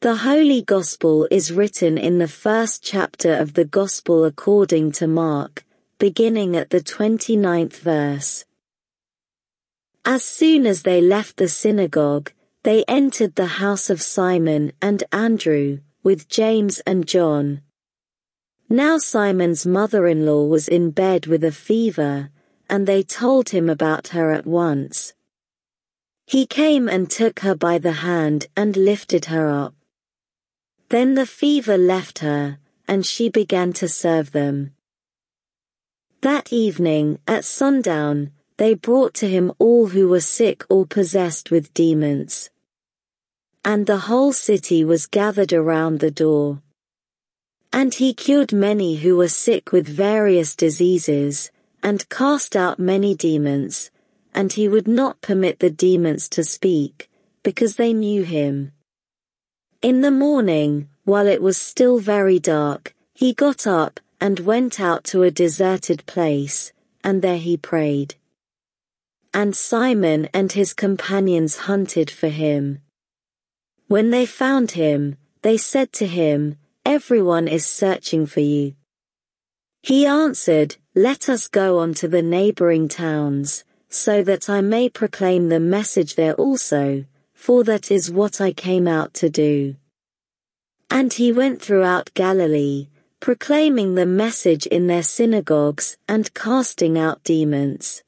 The Holy Gospel is written in the first chapter of the Gospel according to Mark, beginning at the 29th verse. As soon as they left the synagogue, they entered the house of Simon and Andrew, with James and John. Now Simon's mother-in-law was in bed with a fever, and they told him about her at once. He came and took her by the hand and lifted her up. Then the fever left her, and she began to serve them. That evening, at sundown, they brought to him all who were sick or possessed with demons. And the whole city was gathered around the door. And he cured many who were sick with various diseases, and cast out many demons, and he would not permit the demons to speak, because they knew him. In the morning, while it was still very dark, he got up and went out to a deserted place, and there he prayed. And Simon and his companions hunted for him. When they found him, they said to him, "Everyone is searching for you." He answered, "Let us go on to the neighboring towns, so that I may proclaim the message there also, for that is what I came out to do." And he went throughout Galilee, proclaiming the message in their synagogues and casting out demons.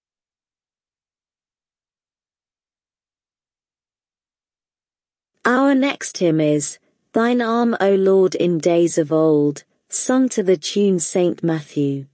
Our next hymn is, "Thine Arm, O Lord, in Days of Old," sung to the tune St. Matthew.